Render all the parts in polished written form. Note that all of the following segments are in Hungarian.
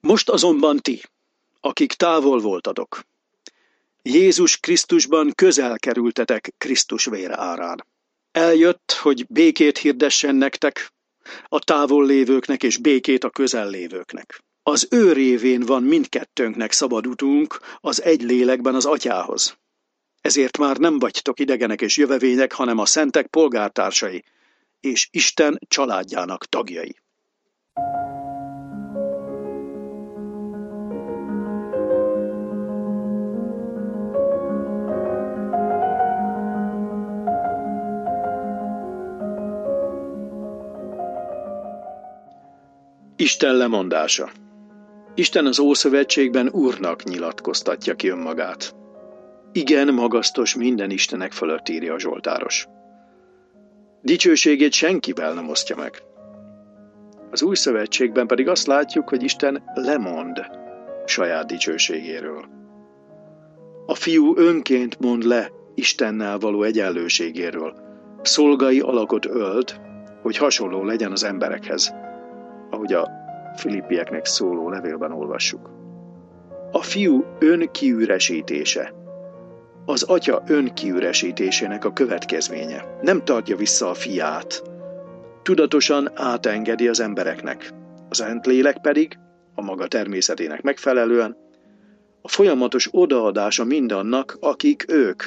Most azonban ti, akik távol voltatok, Jézus Krisztusban közel kerültetek Krisztus vére árán. Eljött, hogy békét hirdessen nektek, a távol lévőknek és békét a közel lévőknek. Az ő révén van mindkettőnknek szabad utunk az egy lélekben az Atyához. Ezért már nem vagytok idegenek és jövevények, hanem a szentek polgártársai, és Isten családjának tagjai. Isten lemondása. Isten az Ószövetségben Úrnak nyilatkoztatja ki önmagát. Igen magasztos minden istenek fölött, írja a zsoltáros. Dicsőségét senkivel nem osztja meg. Az Új Szövetségben pedig azt látjuk, hogy Isten lemond saját dicsőségéről. A Fiú önként mond le Istennel való egyenlőségéről. Szolgai alakot ölt, hogy hasonló legyen az emberekhez, ahogy a Filippieknek szóló levélben olvassuk. A Fiú önkiüresítése az Atya önkiüresítésének a következménye. Nem tartja vissza a Fiát, tudatosan átengedi az embereknek. Az Szentlélek pedig, a maga természetének megfelelően, a folyamatos odaadása mindannak, akik ők.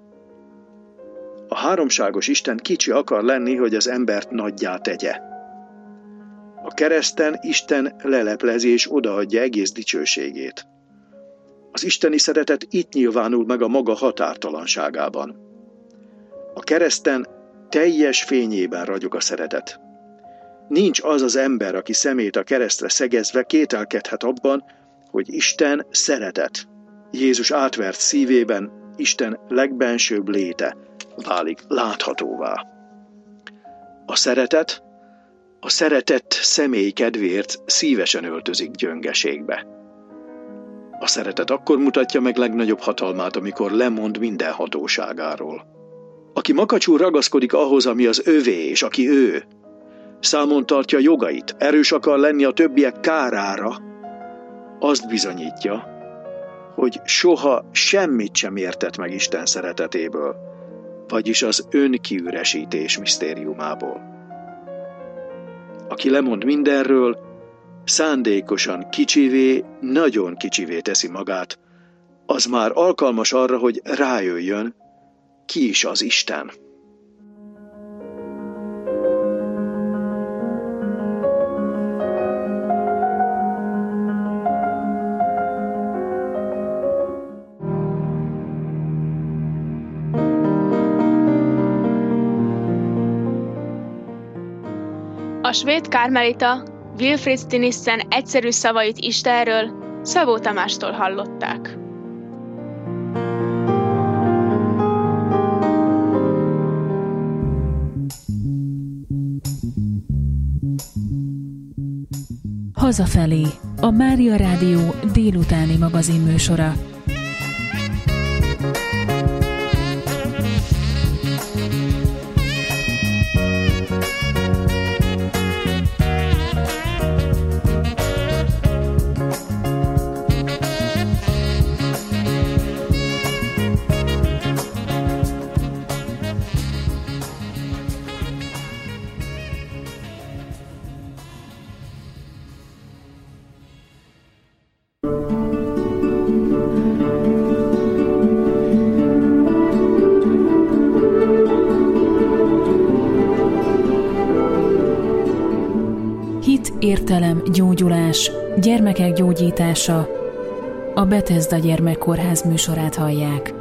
A háromságos Isten kicsi akar lenni, hogy az embert nagyjá tegye. A kereszten Isten leleplezi és odaadja egész dicsőségét. Az isteni szeretet itt nyilvánul meg a maga határtalanságában. A kereszten teljes fényében ragyog a szeretet. Nincs az az ember, aki szemét a keresztre szegezve kételkedhet abban, hogy Isten szeretet. Jézus átvert szívében Isten legbensőbb léte válik láthatóvá. A szeretett személy kedvéért szívesen öltözik gyöngeségbe. A szeretet akkor mutatja meg legnagyobb hatalmát, amikor lemond minden hatóságáról. Aki makacsul ragaszkodik ahhoz, ami az övé, és aki ő, számon tartja jogait, erős akar lenni a többiek kárára, azt bizonyítja, hogy soha semmit sem értett meg Isten szeretetéből, vagyis az önkiüresítés misztériumából. Aki lemond mindenről, szándékosan kicsivé, nagyon kicsivé teszi magát, az már alkalmas arra, hogy rájöjjön, ki is az Isten. A svéd kármelita Wilfrid Stinissen egyszerű szavait Istenről Szabó Tamástól hallották. Hazafelé, a Mária Rádió délutáni magazinműsora. Értelem, gyógyulás, gyermekek gyógyítása. A Bethesda Gyermekkórház műsorát hallják.